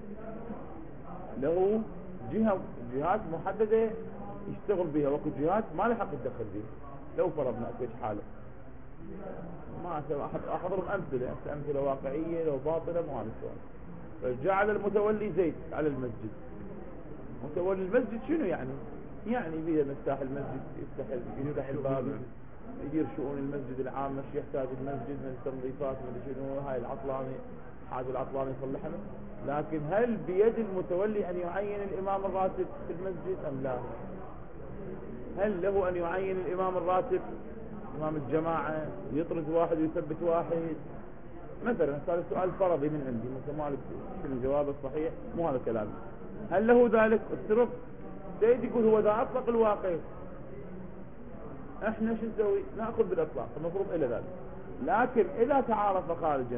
له جهة جهات محددة يشتغل بها، وكل جهات ما له حق يتدخل بها. لو فرضنا أكيد حالة ما أحضرهم أمثلة أمثلة واقعية لو باطلة مو هذا السؤال. فجعل المتولي زيد على المسجد. متولي المسجد شنو يعني؟ يعني بيه مفتاح المسجد، يفتح يفتح الباب، يدير شؤون المسجد العامة، شو يحتاج المسجد من تنظيفات من شنو، هاي العطلاني حاجة العطلاني يصلحها. لكن هل بيد المتولي أن يعين الإمام الراتب في المسجد أم لا؟ هل له أن يعين الإمام الراتب إمام الجماعة ويطرد واحد ويثبت واحد مثلا؟ هذا سؤال فرضي من عندي مثل مالك شنو الجواب الصحيح؟ مو هذا كلامي. هل له ذلك؟ السرق سيد يقول هو إذا أطلق الواقف احنا شو نسوي؟ نأخذ بالإطلاق المفروض إلى ذلك. لكن إذا تعارف خارجا،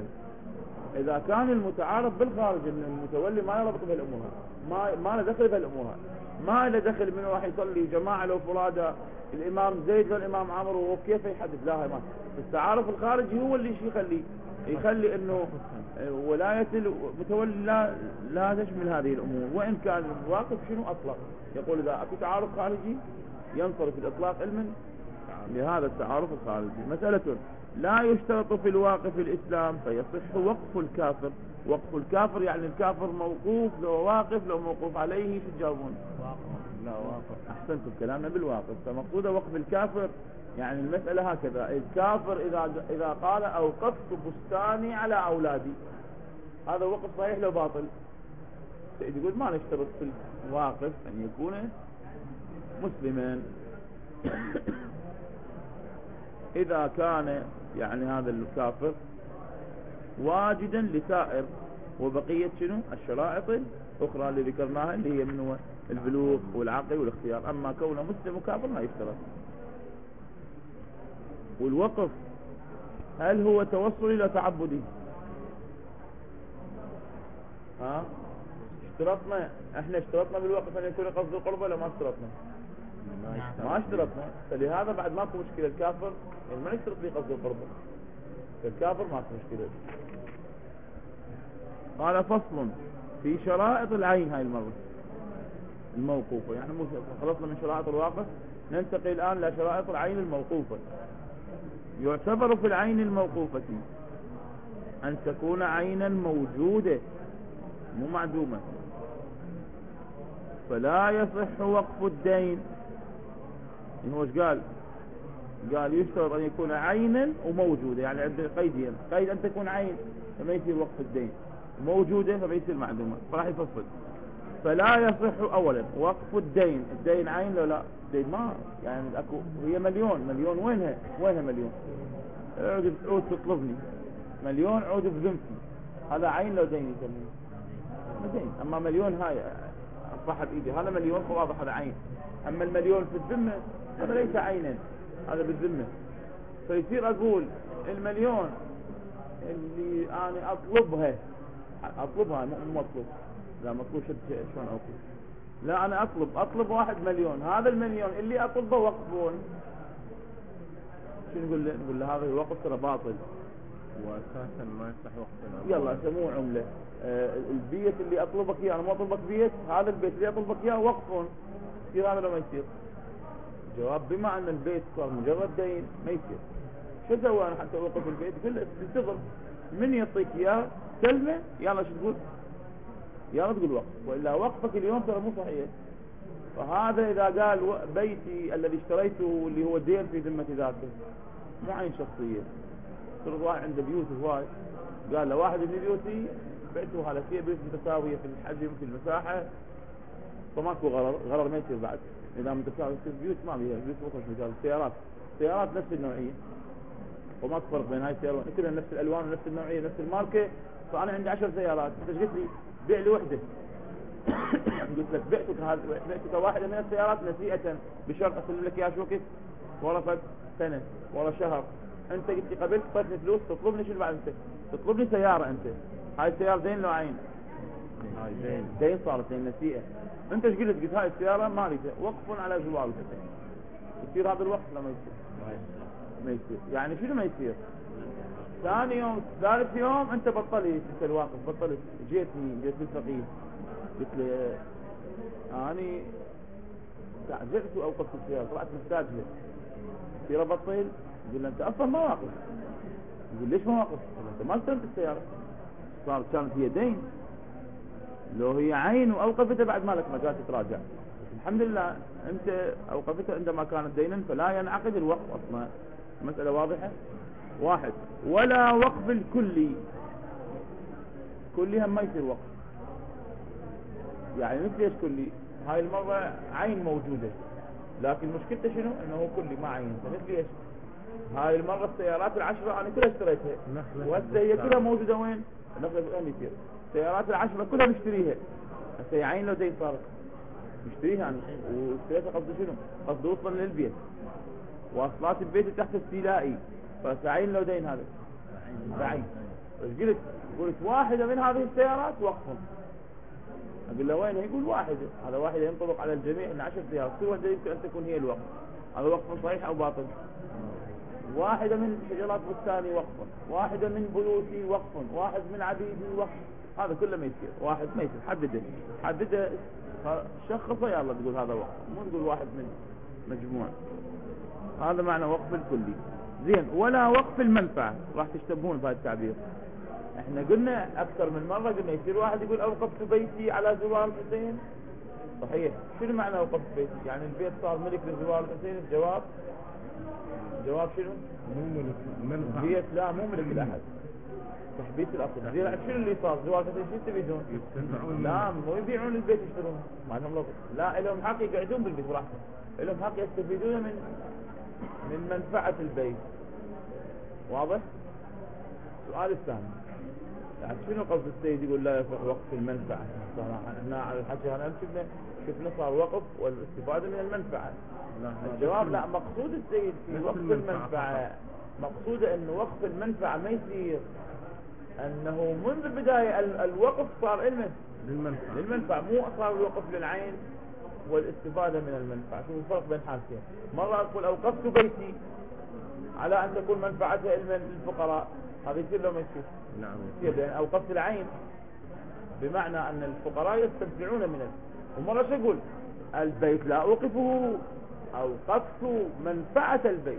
إذا كان المتعارف بالخارج أن المتولي ما يربط بهالأمور، ما ما له دخل بهالأمور، ما له دخل من راح يصلي جماعة لو فرادى، الإمام زيد والإمام عمرو، وكيف يحدد؟ لا هاي ما التعارف الخارجي هو اللي شي يخلي يخلي إنه ولاية المتولي لا لا تشمل هذه الأمور، وإن كان الواقف شنو أطلق، يقول إذا أكو تعارف خارجي ينصرف الإطلاق علما لهذا التعارف الخارجي. مسألة لا يشترط في الواقف الإسلام فيصح وقف الكافر. وقف الكافر يعني الكافر موقوف لو واقف، لو موقوف عليه شو تجاوبون؟ لا واقف. أحسنتم كلامنا بالواقف. فمقصود وقف الكافر يعني المسألة هكذا، الكافر إذا إذا قال أوقفت بستاني على أولادي، هذا وقف صحيح لو باطل؟ سيد يقول ما نشترط في الواقف أن يكون مسلما. إذا كان يعني هذا الكافر واجدا لسائر وبقية شنو الشرائط الأخرى اللي ذكرناها اللي هي من هو البلوغ والعقل والاختيار. أما كونه مسلم وكافر ما يشترط. والوقف هل هو توصل إلى تعبدي؟ ها اشترطنا احنا اشترطنا بالوقف أن يكون قصد القرب ولا ما اشترطنا؟ ما اشترطنا. فلهذا بعد ماكو مشكلة الكافر يعني ما نشترط لي قصد القرب، فالكافر ماكو مشكلة. قال فصل في شرائط العين هاي المرة الموقوفة، يعني خلصنا من شرائط الواقف ننتقل الآن لشرائط العين الموقوفة. يعتبر في العين الموقوفة أن تكون عينا موجودة مو معدومة، فلا يصح وقف الدين. هو ايش قال؟ قال يشترط أن يكون عينا وموجودة، يعني عند قيدين، قيد أن تكون عين فما يصير وقف الدين، موجودة فما يصير معدومة، فراح يفصل. فلا يصح أولا وقف الدين. الدين عين لو لا؟ الدين ما يعني أكو هي مليون مليون وينها وينها مليون؟ عود عود تطلبني مليون عود بذمتي، هذا عين لو دين يسميه دين. أما مليون هاي أصبحت إيدي هذا مليون واضح هذا عين. أما المليون في الذمة هذا ليس عينا، هذا بالذمة. فيصير أقول المليون اللي أنا أطلبها أطلبها مو مطلوب، لا مطلوب شد شلون أطلب؟ لا أنا أطلب أطلب واحد مليون، هذا المليون اللي أطلبه وقفون. شو نقول له؟ نقول له هذا الوقف ترى باطل وأساسا ما يصح وقف. يلا سموه عملة. آه البيت اللي أطلبك إياه أنا ما أطلبك بيت، هذا البيت اللي أطلبك إياه وقفون. يصير هذا لو ما يصير؟ جواب بما أن البيت صار مجرد دين ما يصير. شو سوى أنا حتى أوقف البيت؟ يقول له انتظر من يعطيك إياه سلمه يلا شو تقول؟ يلا تقول وقف، وإلا وقفك اليوم ترى مو صحيح. فهذا إذا قال بيتي الذي اشتريته اللي هو دين في ذمة ذاته مو عين شخصية. صرت واحد عنده بيوت هواي قال له واحد من بيوتي بعته هذا فيه بيوت متساوية في الحجم في المساحة، فماكو غرر غرر ما يصير بعد إذا متساوية في البيوت ما بيها بيوت وطش مثال السيارات سيارات نفس النوعية وماكو فرق بين هاي السيارات كلها نفس الألوان ونفس النوعية نفس الماركة. فأنا عندي عشر سيارات أنت قلت لي بيع لي وحدة قلت لك بعتك هذا بعتك واحدة من السيارات نسيئة بشرط أسلم لك يا شوكت ورا فد سنة ورا شهر. أنت قلت لي قبلت طيتني فلوس تطلبني شنو بعد؟ أنت تطلبني سيارة. أنت هاي السيارة دين لو عين؟ هاي دين دين صارت دين نسيئة. أنت ايش قلت؟ قلت هاي السيارة مالية وقف على جوال. يصير هذا الوقف لا ما يصير؟ ما يصير. يعني شنو ما يصير؟ ثاني يوم ثالث يوم أنت بطلت أنت الواقف بطلت. جيتني جيت الفقيه قلت لي أني تعجلت وأوقفت السيارة طلعت محتاجها يصير أبطل؟ يقول له أنت أصلا ما واقف. يقول ليش ما واقف؟ أنت ما استلمت السيارة صارت كانت هي دين. لو هي عين وأوقفتها بعد مالك ما جات تراجع. الحمد لله أنت أوقفتها عندما كانت دينا فلا ينعقد الوقف أصلا. مسألة واضحة. واحد ولا وقف الكلي، كلي هم ما يصير وقف. يعني مثل ايش كلي؟ هاي المرة عين موجودة لكن مشكلته شنو؟ انه كلي ما عين. مثل ايش؟ هاي المرة السيارات العشرة انا كلها اشتريتها وهسه هي كلها موجودة وين؟ نقل وين يصير؟ السيارات العشرة كلها مشتريها هسه هي عين لو دين صارت مشتريها انا واشتريتها قصد شنو؟ قصد وصلا للبيت واصلات البيت تحت استيلائي فسعين لو دين هذا بعين. ايش قلت؟ قلت واحدة من هذه السيارات وقفهم اقول له وين؟ يقول واحدة. هذا واحدة ينطبق على الجميع ان عشر سيارات كل واحدة يمكن ان تكون هي الوقف. هذا وقف صحيح او باطل؟ واحدة من شجرات بستاني وقف، واحدة من بيوتي وقف، واحد من عبيدي وقف. هذا كله ما يصير. واحد ما يصير. حدده حدده شخصه يلا تقول هذا وقف، مو تقول واحد من مجموع. هذا معنى وقف الكلي. زين. ولا وقف المنفعة. راح تشتبهون بهذا التعبير. احنا قلنا اكثر من مرة، قلنا يصير واحد يقول اوقفت بيتي على زوار الحسين. صحيح. شنو معنى اوقفت بيتي؟ يعني البيت صار ملك لزوار الحسين. الجواب جواب شنو؟ مو ملك منفعة. البيت لا مو ملك لاحد. تحبيس الاصل. زين شنو اللي صار؟ زوار الحسين شو تبيدون؟ لا مو يبيعون البيت يشترون. ما لهم لطف. لا لهم حق يقعدون بالبيت براحتهم. لهم حق يستفيدون من من منفعة البيت. واضح؟ السؤال الثاني، يعني شنو قصد السيد يقول لا يصح وقف المنفعة؟ احنا على الحكي هذا شفنا شفنا صار وقف والاستفادة من المنفعة. الجواب لا، مقصود السيد في وقف المنفعة، مقصوده انه وقف المنفعة ما يصير انه منذ البداية الوقف صار علمه للمنفعة للمنفعة، مو صار الوقف للعين والاستفادة من المنفعة. شوف الفرق بين حالتين. مرة اقول اوقفت بيتي على ان تكون منفعتها علما للفقراء، هذا يصير لو ما يصير؟ نعم يصير. لان اوقفت العين بمعنى ان الفقراء يستنفعون منه. ومرة شو اقول؟ البيت لا اوقفه، اوقفت منفعة البيت.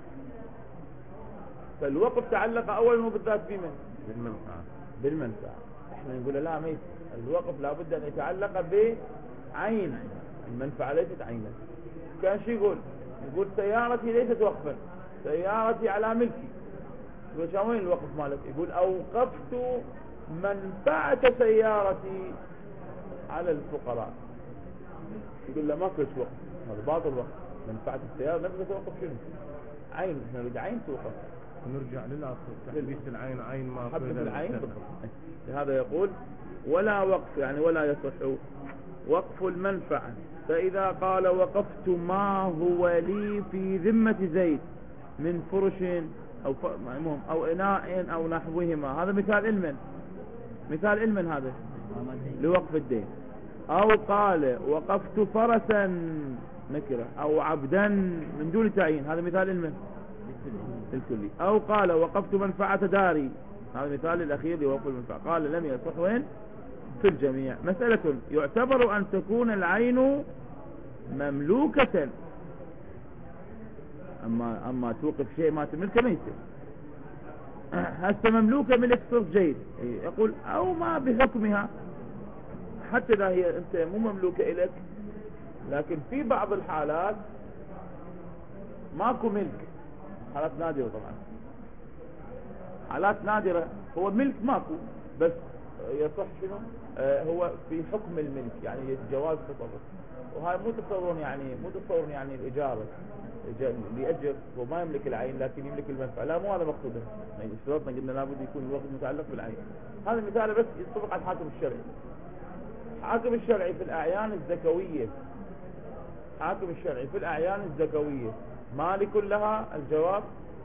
فالوقف تعلق اولا وبالذات بمن؟ بالمنفعة. بالمنفعة. احنا نقول لا ما يصير. الوقف لابد ان يتعلق بعين، المنفعة ليست عينا. كان شو يقول؟ يقول سيارتي ليست وقفا، سيارتي على ملكي. يقول وين الوقف مالك؟ يقول اوقفت منفعة سيارتي على الفقراء. يقول له ما كلش وقف، هذا باطل وقف. منفعة السيارة نفسها توقف شنو؟ عين. احنا نريد عين توقف. نرجع للأصل. تحبيس العين عين ما حبس العين. لهذا يقول ولا وقف، يعني ولا يصح وقف المنفعة. فإذا قال وقفت ما هو لي في ذمة زيد من فرش أو المهم أو إناء أو نحوهما، هذا مثال علم، مثال علم هذا لوقف الدين. أو قال وقفت فرسا نكرة أو عبدا من دون تعيين، هذا مثال علم الكلي. أو قال وقفت منفعة داري، هذا مثال الأخير لوقف المنفعة. قال لم يصح وين؟ في الجميع. مسألة يعتبر أن تكون العين مملوكة، أما أما توقف شيء ما تملكه ما يصير. هسه مملوكة ملك صرف جيد، يقول أو ما بحكمها، حتى إذا هي أنت مو مملوكة إليك، لكن في بعض الحالات ماكو ملك، حالات نادرة طبعا، حالات نادرة هو ملك ماكو، بس يصح شنو؟ آه هو في حكم الملك، يعني جواز تصرف. وهاي مو تصورون يعني مو تصورون يعني الإجارة اللي يأجر هو ما يملك العين لكن يملك المنفعة، لا مو هذا مقصوده. يعني اشترطنا قلنا لابد يكون الوقت متعلق بالعين. هذا مثال بس ينطبق على الحاكم الشرعي. الحاكم الشرعي في الأعيان الزكوية، الحاكم الشرعي في الأعيان الزكوية مالك لها؟ الجواب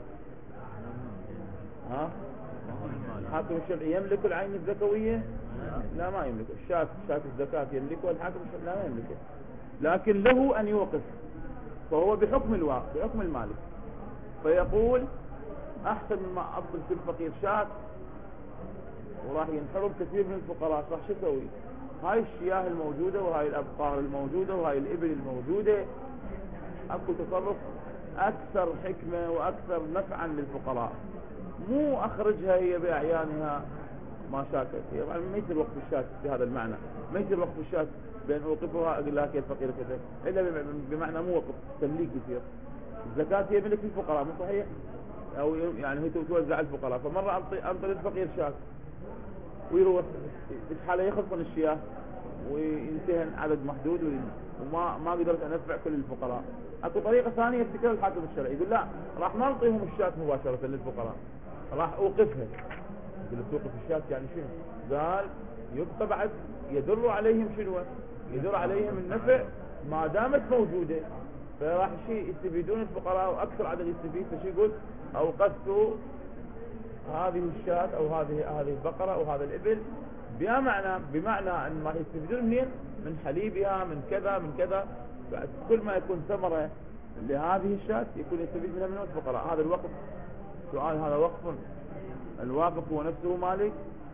ها؟ الحاكم الشرعي يملك العين الزكوية؟ لا ما يملك. الشاة شاة الزكاة يملكها الحاكم الشرعي؟ لا ما يملكها، لكن له أن يوقف، فهو بحكم الواقع بحكم المالك. فيقول أحسن مما أفضل في الفقير شاة وراح ينحرم كثير من الفقراء، راح شو اسوي؟ هاي الشياه الموجودة وهاي الأبقار الموجودة وهاي الإبل الموجودة، أكو تصرف أكثر حكمة وأكثر نفعا للفقراء، مو أخرجها هي بأعيانها ما شاكت. طبعا ما يصير وقف الشاة بهذا المعنى، ما يصير وقف الشاة بين أوقفها أقول لها كيف فقيرة كذا، إلا بمعنى مو وقف تمليك يصير. الزكاة هي ملك الفقراء مو صحيح؟ أو يعني هي توزع الفقراء. فمرة أنطي الفقير شاة ويروح بحاله يخلصن الشياه وينتهن عدد محدود وما ما قدرت انفع كل الفقراء. اكو طريقه ثانيه يبتكر الحاكم الشرعي، يقول لا راح ما نعطيهم الشاة مباشره للفقراء، راح اوقفها. يقول توقف الشاة يعني شنو؟ قال يبقى بعد يدر عليهم شنو؟ يدر عليهم النفع ما دامت موجوده، فراح شيء يستفيدون الفقراء واكثر عدد يستفيد. فشي يقول اوقفت هذه الشاة او هذه هذه البقرة او هذا الابل بها معنى بمعنى أن ما يستفيدون منين؟ من حليبها، من كذا من كذا. كل ما يكون ثمرة لهذه الشاة يكون يستفيد منها من الفقراء. هذا الوقف، سؤال هذا وقف الواقف هو نفسه مالك؟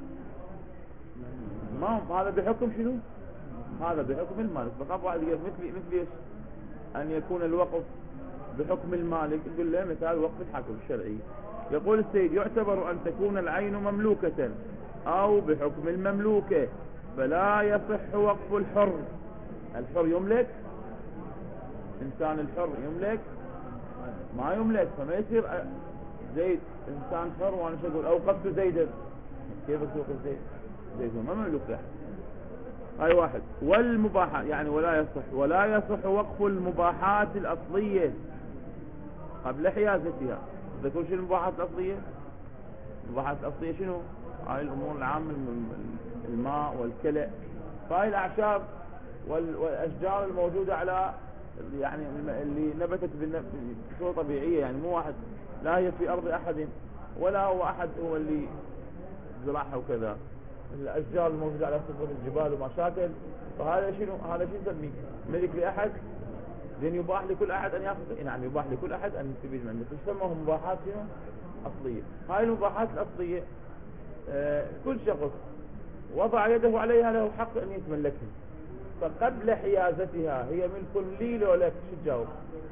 ما هذا بحكم شنو؟ هذا بحكم المالك. فقط واحد يقول مثل مثل ايش؟ أن يكون الوقف بحكم المالك، يقول له مثال وقف الحاكم الشرعي. يقول السيد: يعتبر أن تكون العين مملوكة أو بحكم المملوكة، فلا يصح وقف الحر. الحر يملك، إنسان الحر يملك ما يملك، فما يصير زيد إنسان حر وأنا شو أقول أوقفت زيدا، كيف أسوق زيد؟ زيد ما مملوك له. هاي واحد. والمباحات يعني ولا يصح ولا يصح وقف المباحات الأصلية قبل حيازتها. تذكرون شنو المباحات الأصلية؟ المباحات الأصلية شنو؟ هاي الأمور العامة، الماء والكلى، فهاي الأعشاب والأشجار الموجودة على يعني اللي نبتت بصورة طبيعية، يعني مو واحد، لا هي في أرض أحد ولا هو أحد هو اللي زرعها وكذا. الأشجار الموجودة على سطح الجبال ومشاكل، فهذا شنو؟ هذا شنو نسميه؟ ملك لأحد، لأن يباح لكل أحد أن يأخذ. نعم يباح لكل أحد أن يستفيد منه. تسمى مباحات شنو؟ أصلية. هاي المباحات الأصلية آه كل شخص وضع يده عليها له حق أن يتملكها. فقبل حيازتها هي ملك لي لو لك، شو تجاوب؟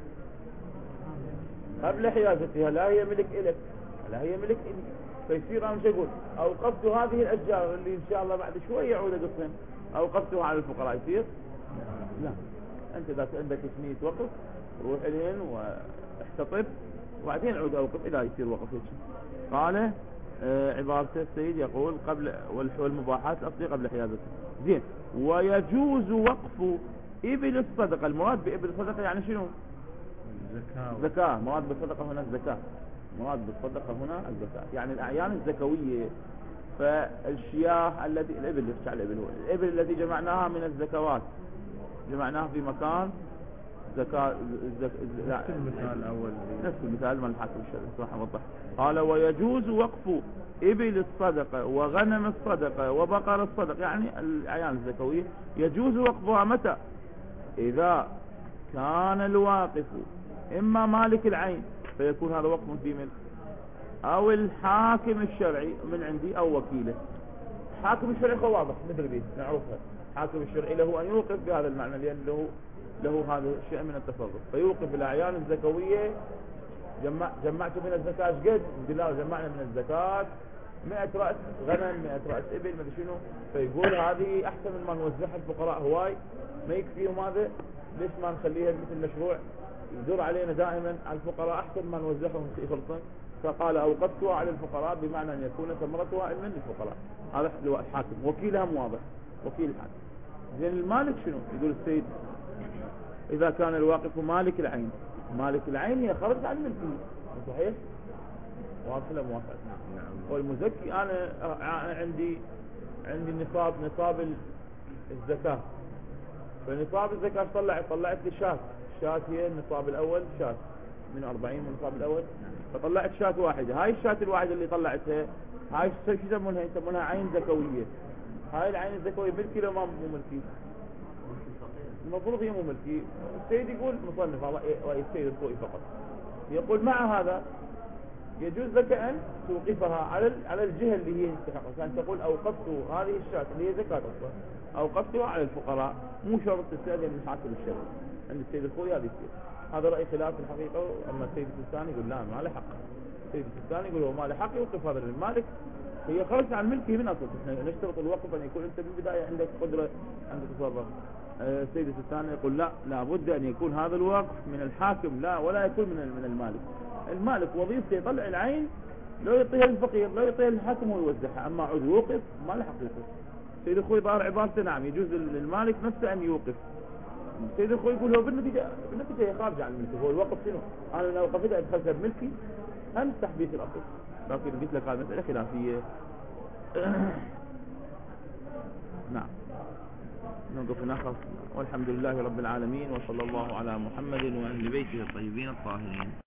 قبل حيازتها لا هي ملك إلك، لا هي ملك إلي. فيصير أنا شو أقول؟ أوقفت هذه الأشجار اللي إن شاء الله بعد شوي يعود أقصهم، أوقفتها على الفقراء، يصير؟ لا. أنت إذا عندك سنية وقف روح إليهن واحتطب وبعدين عود أوقف إلى يصير وقف هيك. قال آه عبارته السيد يقول قبل والمباحات الأصلية قبل حيازتها. زين. ويجوز وقف إبل الصدقة. المراد بإبل الصدقة يعني شنو؟ زكاة. زكاة. مراد بالصدقة هنا الزكاة. مراد بالصدقة هنا الزكاة، يعني الأعيان الزكوية. فالشياه التي الإبل يفتح الإبل هو الإبل التي جمعناها من الزكوات، جمعناها في مكان زكاة. نفس المثال الأول، نفس المثال من الحاكم الشرعي صراحة وضح. قال: ويجوز وقف إبل الصدقة وغنم الصدقة وبقر الصدقة، يعني الأعيان الزكوية يجوز وقفها متى؟ إذا كان الواقف إما مالك العين فيكون هذا وقف في ملك، أو الحاكم الشرعي من عندي أو وكيله. حاكم الشرعي واضح مثل بيه نعرفها. حاكم الشرعي له أن يوقف بهذا المعنى، لأن له له هذا الشيء من التصرف. فيوقف الأعيان الزكوية. جمع جمعت من الزكاة قد بالله جمعنا من الزكاة مئة رأس غنم، مئة رأس إبل، ما شنو. فيقول هذه أحسن من ما نوزعها الفقراء هواي، ما يكفيهم هذا، ليش ما نخليها مثل مشروع يدور علينا دائما على الفقراء أحسن ما نوزعهم في خلصا. فقال: أوقفتها على الفقراء بمعنى أن يكون ثمرتها من الفقراء. هذا الحاكم وكيلها واضح، وكيل الحاكم. زين المالك شنو؟ يقول السيد: إذا كان الواقف مالك العين. مالك العين هي خرجت عن الملكية، صحيح؟ واضح ولا مو واضح؟ نعم. والمزكي أنا أنا عندي عندي نصاب نصاب الزكاة. فنصاب الزكاة طلعت طلعت لي شاة. الشاة هي النصاب الأول، شاة من أربعين من النصاب الأول. فطلعت شاة واحدة. هاي الشاة الواحدة اللي طلعتها هاي شو يسمونها؟ يسمونها عين زكوية. هاي العين الزكوية ملكي لو ما مو ملكي؟ المفروض هي مو ملكي. السيد يقول مصنف رأي السيد الخوئي فقط يقول مع هذا يجوز لك أن توقفها على على الجهة اللي هي تستحقها. كان تقول أوقفت هذه الشاة اللي هي زكاة أصلا، أوقفتها على الفقراء، مو شرط تستأذن من الحاكم الشرعي. عند السيد الخوئي هذا يصير. هذا رأي خلاف الحقيقة. أما السيد الثاني يقول لا ما له حق. السيد الثاني يقول هو ما له حق يوقف هذا المالك، هي خرجت عن ملكه من أصل. نشترط الوقف أن يكون أنت بالبداية عندك قدرة أن تتصرف. السيد الثاني يقول لا، لابد أن يكون هذا الوقف من الحاكم، لا ولا يكون من من المالك. المالك وظيفته يطلع العين، لو يعطيها الفقير لو يعطيها الحاكم ويوزعها. أما عود يوقف ما له حق يوقف. السيد الخوئي ظاهر عبارته نعم يجوز للمالك نفسه أن يوقف. السيد الخوئي يقول هو بالنتيجة بالنتيجة هي خارجة عن ملكه. هو الوقف شنو؟ أنا لو وقفتها أدخلتها بملكي أم تحبيس الأصل. لكن قلت لك هذه مسألة خلافية. نعم نوقف هنا خلاص. والحمد لله رب العالمين، وصلى الله على محمد وأهل بيته الطيبين الطاهرين.